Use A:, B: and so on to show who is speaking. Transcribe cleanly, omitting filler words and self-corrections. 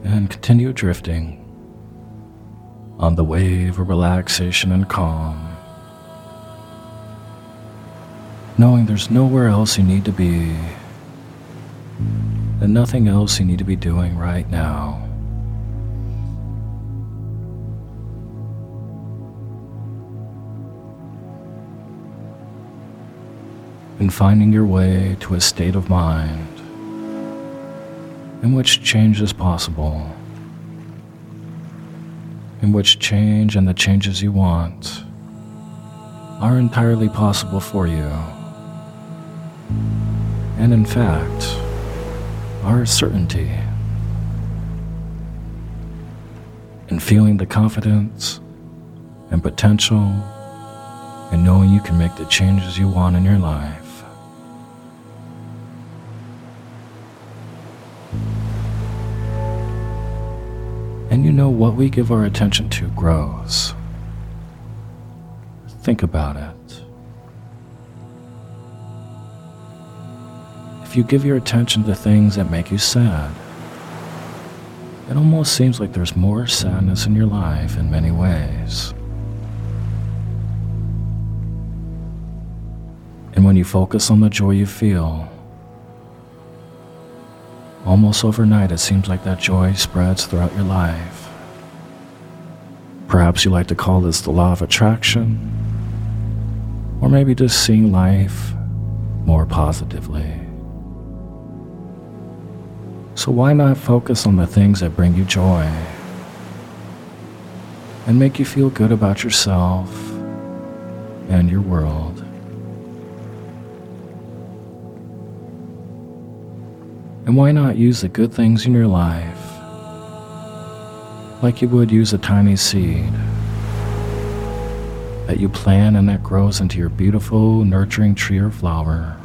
A: and continue drifting on the wave of relaxation and calm, knowing there's nowhere else you need to be and nothing else you need to be doing right now. And finding your way to a state of mind in which change is possible, in which change and the changes you want are entirely possible for you, and in fact, are a certainty. And feeling the confidence and potential and knowing you can make the changes you want in your life. And you know what we give our attention to grows. Think about it. If you give your attention to things that make you sad, it almost seems like there's more sadness in your life in many ways. And when you focus on the joy you feel, almost overnight it seems like that joy spreads throughout your life. Perhaps you like to call this the law of attraction, or maybe just seeing life more positively. So why not focus on the things that bring you joy and make you feel good about yourself and your world? And why not use the good things in your life like you would use a tiny seed that you plant and that grows into your beautiful, nurturing tree or flower?